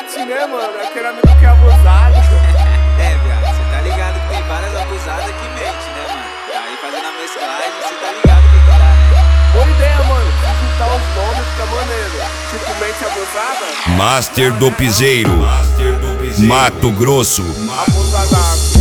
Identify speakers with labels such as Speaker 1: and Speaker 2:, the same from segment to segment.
Speaker 1: mete, né, mano? Aquele amigo que é abusado.
Speaker 2: É, viado, cê tá ligado que tem várias abusadas que mente, né, mano? Aí fazendo a mesclagem, cê tá ligado que tá, né?
Speaker 1: Boa ideia, mano. Se juntar os nomes fica maneiro. Tipo, mente abusada.
Speaker 3: Master do Piseiro, Mato Grosso.
Speaker 1: Abusada.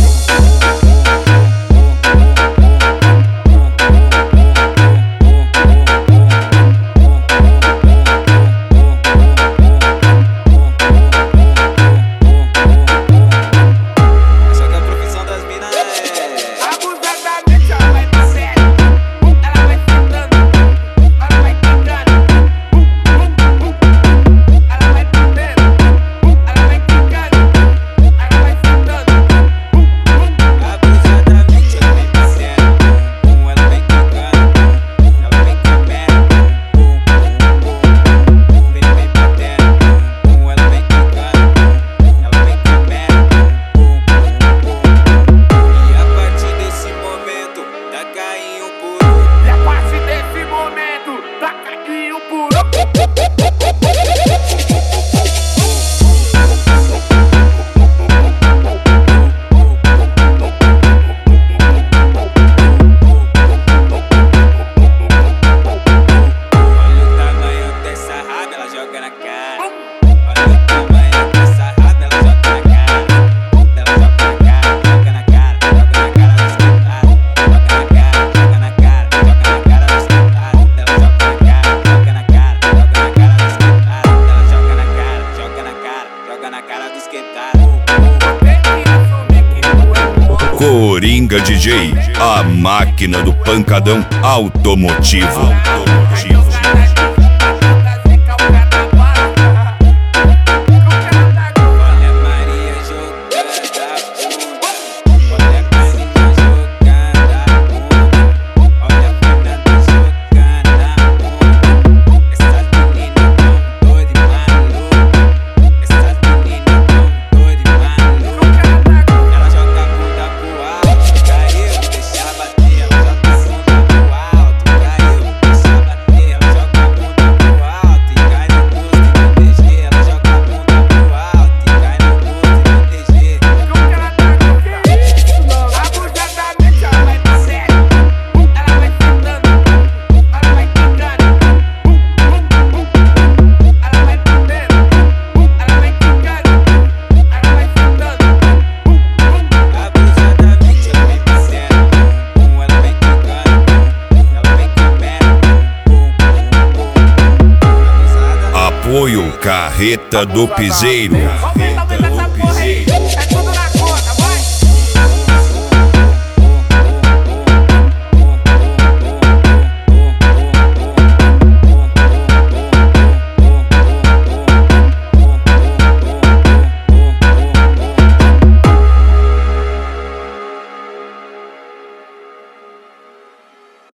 Speaker 3: Coringa DJ, a máquina do pancadão automotivo. Apoio Carreta do Piseiro.